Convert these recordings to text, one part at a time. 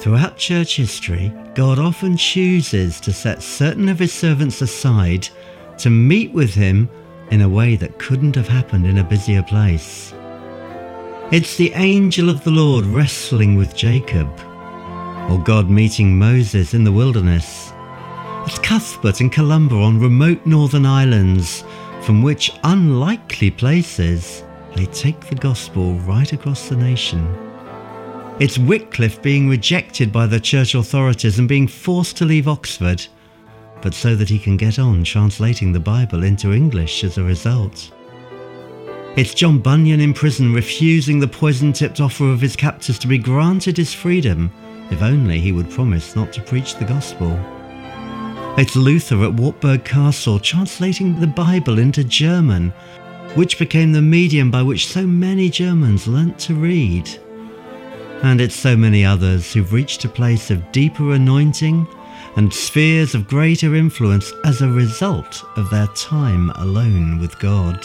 Throughout church history, God often chooses to set certain of his servants aside to meet with him in a way that couldn't have happened in a busier place. It's the angel of the Lord wrestling with Jacob, or God meeting Moses in the wilderness. It's Cuthbert and Columba on remote northern islands, from which unlikely places they take the gospel right across the nation. It's Wycliffe being rejected by the church authorities and being forced to leave Oxford, but so that he can get on translating the Bible into English as a result. It's John Bunyan in prison refusing the poison-tipped offer of his captors to be granted his freedom if only he would promise not to preach the gospel. It's Luther at Wartburg Castle translating the Bible into German, which became the medium by which so many Germans learnt to read. And it's so many others who've reached a place of deeper anointing and spheres of greater influence as a result of their time alone with God.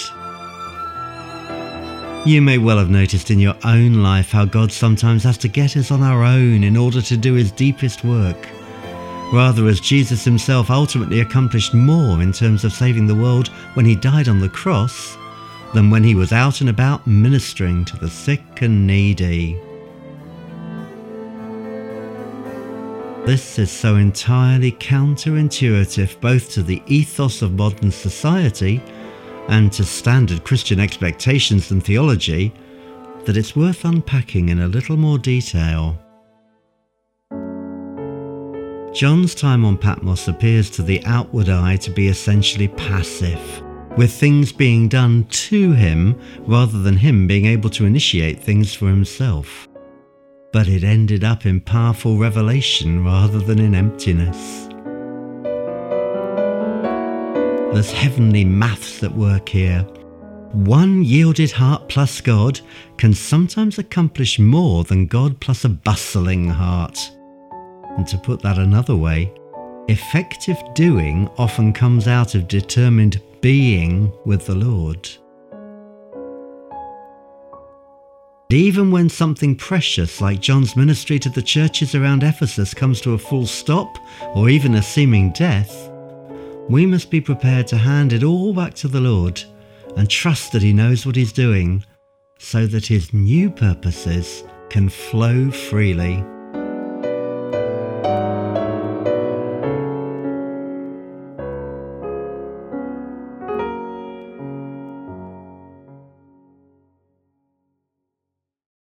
You may well have noticed in your own life how God sometimes has to get us on our own in order to do his deepest work, rather as Jesus himself ultimately accomplished more in terms of saving the world when he died on the cross than when he was out and about ministering to the sick and needy. This is so entirely counterintuitive both to the ethos of modern society and to standard Christian expectations and theology that it's worth unpacking in a little more detail. John's time on Patmos appears to the outward eye to be essentially passive, with things being done to him rather than him being able to initiate things for himself. But it ended up in powerful revelation rather than in emptiness. There's heavenly maths at work here. One yielded heart plus God can sometimes accomplish more than God plus a bustling heart. And to put that another way, effective doing often comes out of determined being with the Lord. Even when something precious like John's ministry to the churches around Ephesus comes to a full stop, or even a seeming death, we must be prepared to hand it all back to the Lord and trust that he knows what he's doing, so that his new purposes can flow freely.